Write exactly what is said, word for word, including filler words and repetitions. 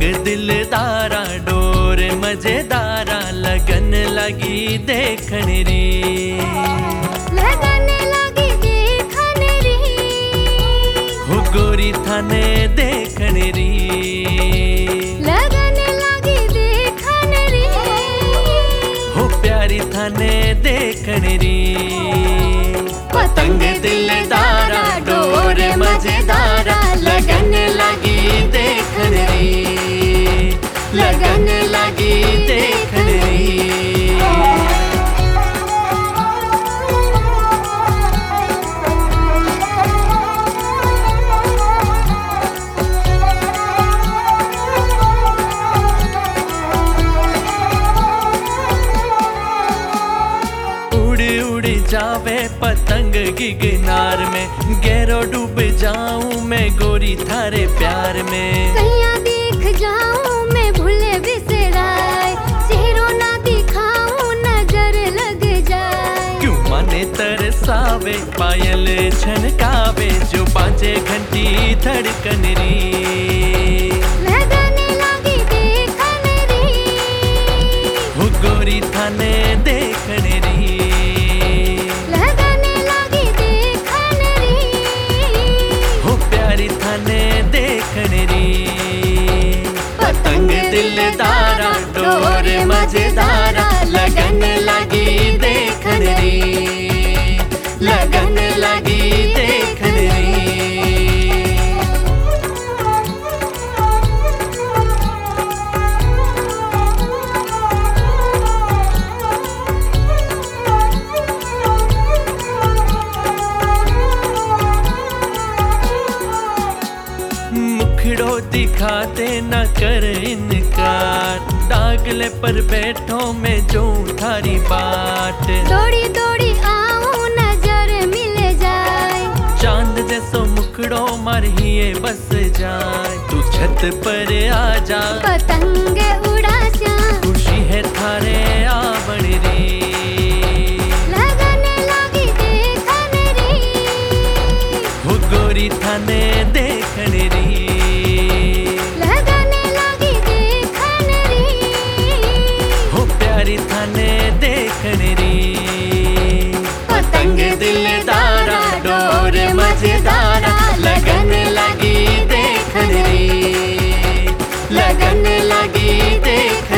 दिलदारा door मजेदारा लगन लगी देखन री लगन लगी देखन री हो गोरी थाने देखन री लगन लगी देखन री हो प्यारी थाने देखन री पतंग दिलदारा डोर मजेदारा लगन लगी देखन री लगन लगी देखन री जावे पतंग गिगनार में गहरो डूब जाऊं मैं गोरी थारे प्यार में कहिया देख जाऊं मैं भूले बिसराए चेहरों ना दिखाऊं नजर लग जाए क्यों माने तरसावे पायल छनकावे जो बाजे घंटी धड़कन री लगन लगी देखन री हो गोरी थाने देखन री पतंग दिलदारा डोर मजेदारा लगन लगी देखन री लगन लगी देखन री मुखड़ो दिखाते न कर इनकार डागले पर बैठो मैं जो थारी बाट दौड़ी दौड़ी आऊं नजर मिल जाए चांद जैसो मुखड़ो मरहिए बस जाए तू छत पर आ जा पतंग उड़ा जा खुशी है थारे आवण री लगन लगी देखन री हो गोरी थाने देखन री थाने देखन री पतंग दिलदारा डोर मजेदारा लगन लगी देखन री लगन लगी देखन